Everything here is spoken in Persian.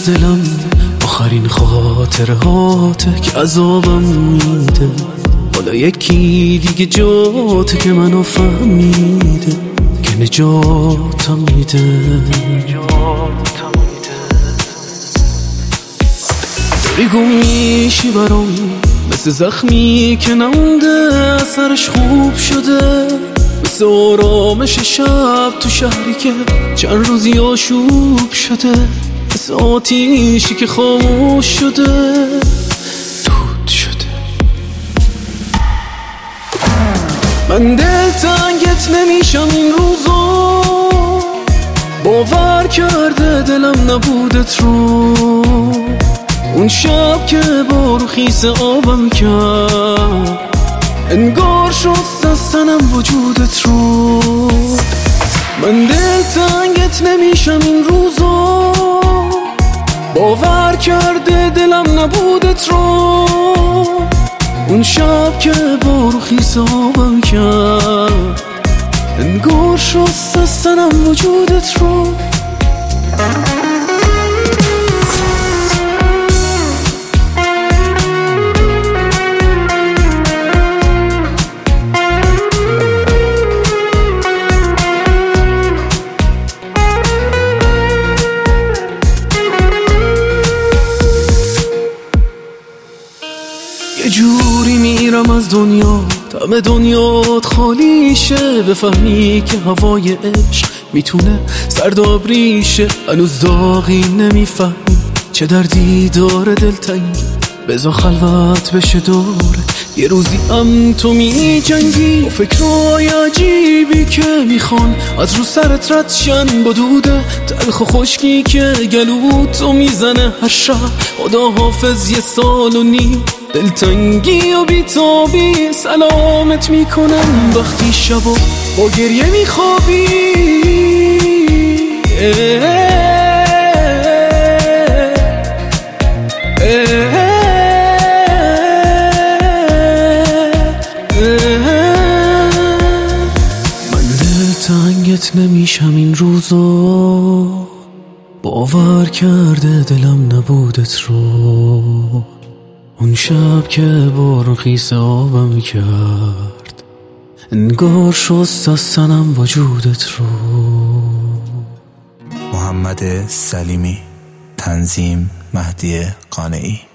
از دلم آخرین خاطرهاته که عذابم میده. حالا یکی دیگه جاته که منو فهمیده که نجاتم میده. داری گم میشی برام مثل زخمی که نمونده اثرش خوب شده، مثل آرامش شب تو شهری که چند روزی آشوب شده، مثل آتیشی که خاموش شده دود شده. من دلتنگت نمیشم این روزا، باور کرده دلم نبودت رو. اون شب که بارو خیس آبم کرد انگار شست از تنم وجودت رو. من دلتنگت نمیشم این روزا، باور کرده دلم نبودت رو. اون شب که بارو خیس آبم کرد انگار شست از تنم وجودت رو. یه جوری میرم از دنیا دم دنیات خالی شه، بفهمی که هوای عشق میتونه سردابری شه. هنوز داغی نمیفهمی چه دردی داره دلتنگی، بذار خلوت بشه دوره. یه روزی هم تو می جنگی با فکرهای عجیبی که میخوان از رو سرت رد شن، با دوده تلخ و خشکی که گلوتو میزنه هر شب. خدا حافظ یه سال و نیم دلتنگی و بیتابی سلامت میکنم وقتی شبا با گریه میخوابی. من دلتنگت نمیشم این روزا، باور کرده دلم نبودت رو. اون شب که بارون خیس آبم کرد انگار شست از تنم وجودت رو. محمد سلیمی، تنظیم مهدی قانعی.